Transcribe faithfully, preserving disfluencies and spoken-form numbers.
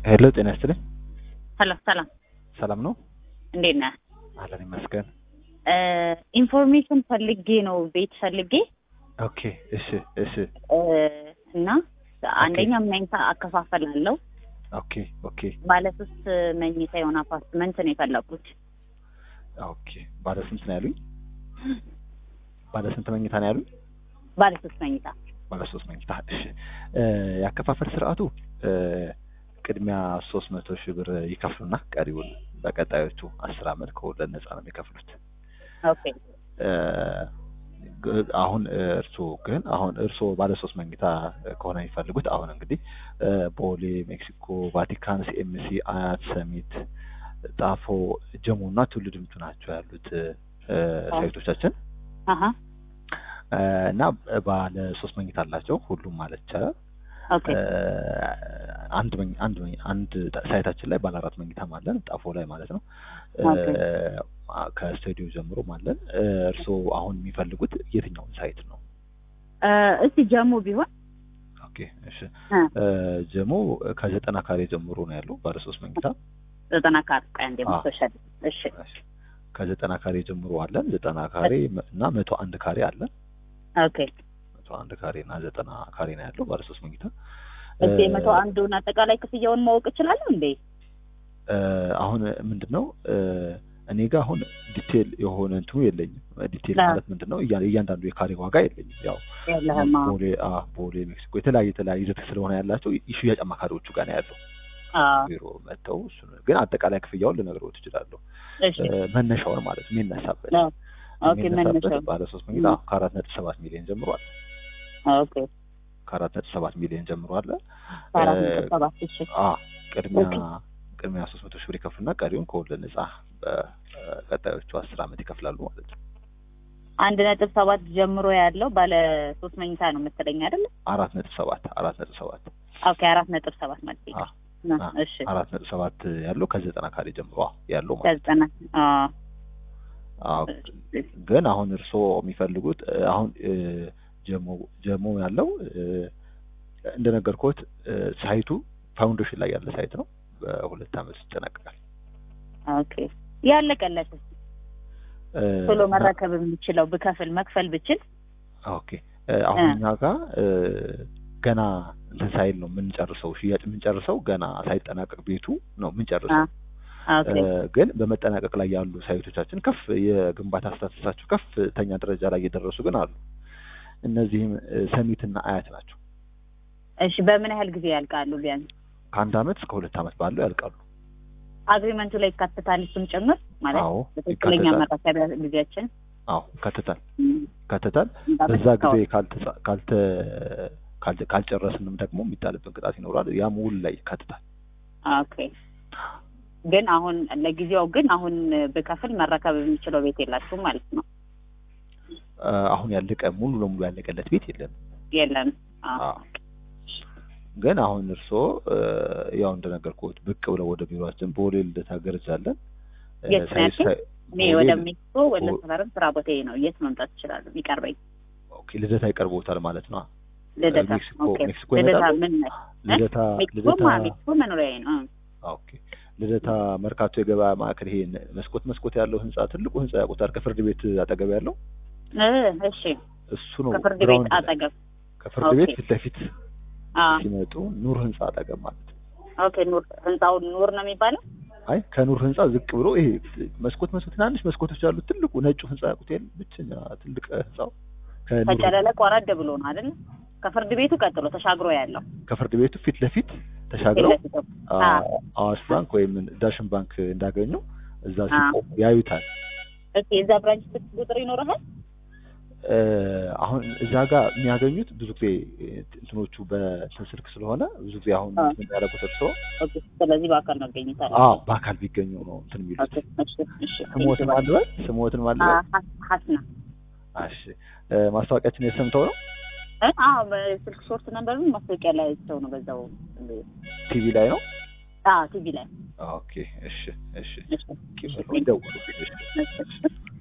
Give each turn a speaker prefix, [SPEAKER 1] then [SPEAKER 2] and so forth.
[SPEAKER 1] ሄሎ ጤና ይስጥልኝ።
[SPEAKER 2] ሄሎ ሰላም
[SPEAKER 1] ሰላም ነው?
[SPEAKER 2] እንዴት ነህ?
[SPEAKER 1] አለን ይመስገን።
[SPEAKER 2] እ ኢንፎርሜሽን ፈልጌ ነው ቤት ፈልጌ።
[SPEAKER 1] ኦኬ እሺ እሺ
[SPEAKER 2] እ እና አንደኛ መኝታ አከፋፈላለሁ።
[SPEAKER 1] ኦኬ ኦኬ
[SPEAKER 2] ባለ ሶስት መኝታ የሆነ አፓርትመንት ነው የፈለኩት።
[SPEAKER 1] ኦኬ ባለ ስንት ነው ያሉኝ? ባለ ስንት መኝታ ነው ያሉኝ?
[SPEAKER 2] ባለ ሶስት መኝታ
[SPEAKER 1] ባለ ሶስት መኝታ እሺ። እ ያከፋፈል ስርዓቱ እ ቅድሚያ ሶስት መቶ ሺህ ብር ይከፍሉና ቀሪውን በቀጣዮቹ አስር አመት ከወለድ ነፃ ነው የሚከፍሉት።
[SPEAKER 2] ኦኬ
[SPEAKER 1] እ አሁን እርሶ ግን አሁን እርሶ ባለ ሶስት መኝታ ከሆነ የሚፈልጉት አሁን እንግዲህ ቦሌ፣ ሜክሲኮ፣ ቫቲካን፣ ሲኤምሲ፣ አያት፣ ሰሚት፣ ጣፎ፣ ጀሙና ትውልድ ምቱ ናቸው ያሉት ሳይቶቻችን።
[SPEAKER 2] አሃ
[SPEAKER 1] እና ባለ ሶስት መኝታ አላቸው ሁሉም ማለት ይቻላል።
[SPEAKER 2] ኦኬ
[SPEAKER 1] አንድ አንድ አንድ ሳይታችን ላይ ባለ አራት መኝታ አለን ጣፎ ላይ ማለት ነው። ከስቱዲዮ ጀምሮ ማለት እርሶ አሁን የሚፈልጉት የትኛውን ሳይት ነው?
[SPEAKER 2] እ እስቲ ጀሙ ቢሆን።
[SPEAKER 1] ኦኬ እሺ እ ጀሙ ከዘጠና ካሬ ጀምሮ ነው ያለው ባለ ሶስት መኝታ።
[SPEAKER 2] ዘጠና ካሬ አንዴ መሰሻል። እሺ
[SPEAKER 1] ከዘጠና ካሬ ጀምሮ አለን። ዘጠና ካሬ እና መቶ አንድ ካሬ አለን።
[SPEAKER 2] ኦኬ
[SPEAKER 1] መቶ አንድ ካሬ እና ዘጠና ካሬ ነው ያለው ባለ ሶስት መኝታ።
[SPEAKER 2] እሺ መቶ አንዱን አጠቃላይ ክፍያውን ማወቅ እችላለሁ እንዴ?
[SPEAKER 1] እ አሁን ምንድነው እኔ ጋር አሁን ዲቴል የሆነ እንትኑ የለኝም። ዲቴል ማለት ምንድነው እያንዳንዱ የካሬ ዋጋ የለኝም። ያው ቦሌ አ ቦሌ ሜክሲኮ የተለያየ የተለያየ ይዘት ስለሆነ ያላቸው የሽያጭ አማካሪዎቹ ጋር ነው ያለው።
[SPEAKER 2] አዎ
[SPEAKER 1] ቢሮ መተው እሱ ግን አጠቃላይ ክፍያውን ልነግረው ትችላለሁ።
[SPEAKER 2] እሺ
[SPEAKER 1] መነሻውን ማለት የሚነሳበት
[SPEAKER 2] ኦኬ መነሻው
[SPEAKER 1] ባለ ሶስት መኝታ ከአራት ነጥብ ሰባት ሚሊዮን ጀምሯል።
[SPEAKER 2] ኦኬ
[SPEAKER 1] ከአራት ነጥብ ሰባት ሚሊዮን ጀምሯል።
[SPEAKER 2] አራት ነጥብ ሰባት እሺ
[SPEAKER 1] አ ቅድሚያ ቅድሚያ ሶስት መቶ ሺህ ብር ይከፍሉና ቀሪውን ከወለድ ነፃ በቀጣዮቹ አስር አመት ይከፍላሉ ማለት ነው።
[SPEAKER 2] አንድ ነጥብ ሰባት ጀምሮ ያለው ባለ ሶስት መኝታ ነው መሰለኝ አይደል?
[SPEAKER 1] አራት ነጥብ ሰባት አራት ነጥብ ሰባት
[SPEAKER 2] ኦኬ አራት ነጥብ ሰባት ማለት ነው። እሺ
[SPEAKER 1] አራት ነጥብ ሰባት ያለው ከዘጠና ካሬ ጀምሮ ያለው ማለት ነው።
[SPEAKER 2] ከዘጠና አዎ
[SPEAKER 1] አዎ ግን አሁን እርሶ የሚፈልጉት አሁን ጀሞ ጀሞ ያለው እንደነገርኩት ሳይቱ ፋውንዴሽን ላይ ያለ ሳይት ነው። በሁለት አመት ይጠናቀቃል።
[SPEAKER 2] ኦኬ ያለቀለት ቶሎ መረከብ የምችለው ብከፍል መክፈል ብችል?
[SPEAKER 1] ኦኬ አሁን እኛ ጋር ገና እንትን ሳይል ነው የምንጨርሰው። ሽያጭ የምንጨርሰው ገና ሳይጠናቀቅ ቤቱ ነው የምንጨርሰው።
[SPEAKER 2] ኦኬ
[SPEAKER 1] ግን በመጠናቀቅ ላይ ያሉ ሳይቶቻችን ከፍ የግንባታ ስታተሳቸው ከፍተኛ ደረጃ ላይ እየደረሱ ግን አሉ። እነዚህም ሰሚትና አያት ናቸው።
[SPEAKER 2] እሺ በምን ያህል ጊዜ ያልቃሉ? ቢያንስ
[SPEAKER 1] ከአንድ አመት እስከ ሁለት አመት ባለው ያልቃሉ።
[SPEAKER 2] አግሪመንቱ ላይ ይካተታል እሱም ጭምር ማለት
[SPEAKER 1] አዎ
[SPEAKER 2] ትክክለኛ መረከቢያ ጊዜያችን?
[SPEAKER 1] አዎ ይካተታል ይካተታል። በዛ ጊዜ ካልተ ካልተ ካልጨረስንም ደግሞ የሚጣልብን ቅጣት ይኖራል። ያ ሙሉ ላይ ይካተታል።
[SPEAKER 2] ኦኬ ግን አሁን ለጊዜው ግን አሁን በከፍል መረከብ የሚችለው ቤት የላችሁም ማለት ነው?
[SPEAKER 1] አሁን ያለቀ ሙሉ ለሙሉ ያለቀለት ቤት የለም
[SPEAKER 2] የለም።
[SPEAKER 1] አዎ ግን አሁን እርሶ ያው እንደነገርኩት ብቅ ብለው ወደ ቢሮአችን ቦሌ ልደታ ገርጃለን።
[SPEAKER 2] ሳይስ እኔ ወደ ሜክሲኮ ወደ ሰፈርም ስራ ቦታዬ ነው። የት መምጣት ይችላል የሚቀርበኝ?
[SPEAKER 1] ኦኬ ልደታ ይቀርቦታል ማለት ነው።
[SPEAKER 2] ልደታ
[SPEAKER 1] ሜክሲኮ ሜክሲኮ
[SPEAKER 2] ልደታ ምን ነው?
[SPEAKER 1] ልደታ
[SPEAKER 2] ልደታ ሜክሲኮ መኖሪያዬ ነው።
[SPEAKER 1] ኦኬ ልደታ መርካቶ የገበያ ማዕከል ይሄ መስኮት መስኮት ያለው ህንጻ ትልቁ ህንጻ ያውቁታል? ከፍርድ ቤት አጠገብ ያለው
[SPEAKER 2] እ እሺ
[SPEAKER 1] እሱ ነው።
[SPEAKER 2] ከፍርድ ቤት አጠገብ
[SPEAKER 1] ከፍርድ ቤት ፊት ለፊት ሲመጡ ኑር ህንጻ አጠገብ ማለት ነው።
[SPEAKER 2] ኦኬ ኑር ህንጻው ኑር ነው የሚባለው?
[SPEAKER 1] አይ ከኑር ህንጻ ዝቅ ብሎ ይሄ መስኮት መስኮት ትናንሽ መስኮቶች ያሉት ትልቁ ነጩ ህንጻ ያውቁት የለም? ብቸኛ ትልቅ ህንጻው
[SPEAKER 2] ከጨለለ ቆረድ ብሎ ነው አይደል? ከፍርድ ቤቱ ቀጥሎ ተሻግሮ ያለው
[SPEAKER 1] ከፍርድ ቤቱ ፊት ለፊት ተሻግረው አዋሽ ባንክ ወይም ዳሽን ባንክ እንዳገኙ እዛ ሲቆም ያዩታል።
[SPEAKER 2] እሺ እዛ ብራንች ቁጥር ይኖርሃል?
[SPEAKER 1] አሁን እዛ ጋር የሚያገኙት ብዙ ጊዜ እንትኖቹ በስልክ ስለሆነ ብዙ ጊዜ አሁን ምን ያደረጉት እርሶ?
[SPEAKER 2] ኦኬ ስለዚህ በአካል ነው ገኝታል?
[SPEAKER 1] አዎ በአካል ቢገኙ ነው እንትን የሚሉት። ስሞትን ማልበል ስሞትን ማልበል
[SPEAKER 2] ሀስና።
[SPEAKER 1] እሺ ማስታወቂያችን የሰምተው ነው?
[SPEAKER 2] አዎ በስልክ ሾርት ነምበሩን ማስታወቂያ ላይ አይተው ነው በዛው
[SPEAKER 1] ቲቪ ላይ ነው?
[SPEAKER 2] አዎ ቲቪ ላይ።
[SPEAKER 1] ኦኬ እሺ እሺ ኪመሩ ይደውሉ። እሺ